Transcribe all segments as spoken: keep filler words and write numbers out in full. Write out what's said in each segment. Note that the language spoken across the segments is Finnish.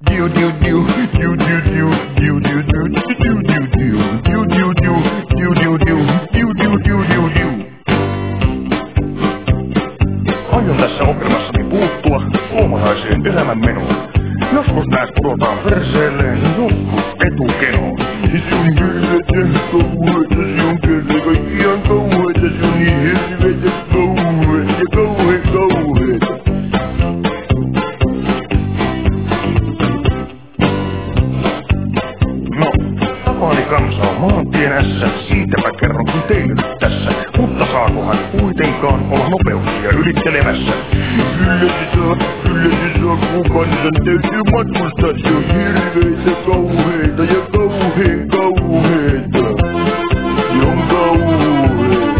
Diu diu diu, diu diu diu, diu diu diu, diu diu diu, diu diu diu, diu diu diu, diu diu diu diu diu. Aion tässä ohjelmassani puuttua suomalaiseen elämänmenoon. Joskus näet pudotaan perseelleen, joskus etukenoon. Se on hirveetä kauheeta, se on kerta kaikkiaan kauheeta, se on niin hirveetä kauheeta ja kauhe kauheeta. No, tapaani kansa on maantien ässä, siitäpä kerronkin teille nyt tässä. Mutta saakohan kuitenkaan olla nopeuksia ylittelemässä? Kyllä se saa, kyllä se saa, kun kansan täytyy matkustaa. Se on hirveitä kauheita ja kauheen kauheita. Se on kauheita.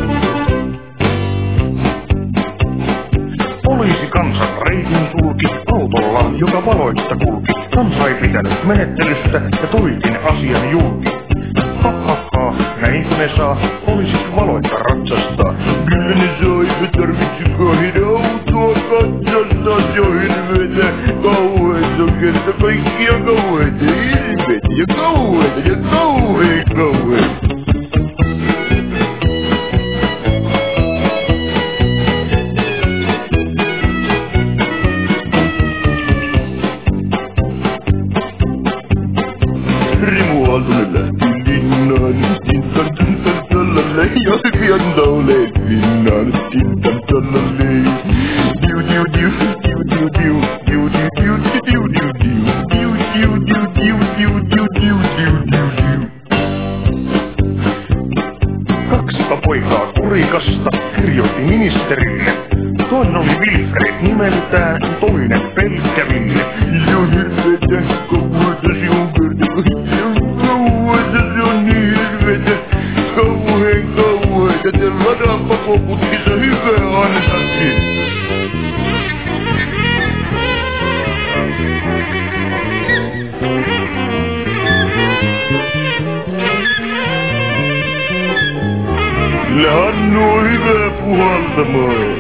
Poliisi kansan reitin sulki autolla, joka valoista kulki. Kansa ei pitänyt menettelystä ja toikin asian julki. Ha ha ha, näinkö ne saa poliisit valoita ratsastaa? Kyllä ne saa, eipä tarvitse kahden autoa katsastaa. Se on hirveetä kauheita, kerta kaikkiaan kauheita, hirveetä ja kauheita ja kauhea kauheita. Rimu Aaltonen lähti linnaan, tintan tintan tallalle, ja se pian laulee linnaan, tintan tallalle. Diu diu diu, diu diu diu, diu diu diu, diu diu diu, diu diu diu, diu diu diu, diu diu diu. Kaksipa poikaa Kurikasta kirjoitti ministerille. Toinen oli Wilfred nimeltään, toinen pelkkä Ville. Se on hirveetä kauheeta, se on kerta kaikkiaan kauheeta, se on niin hirveetä kauheen kauheeta. Te ladan pakoputkissa hyvää ansakin. Kyllä Hannu on hyvä puhaltamaan.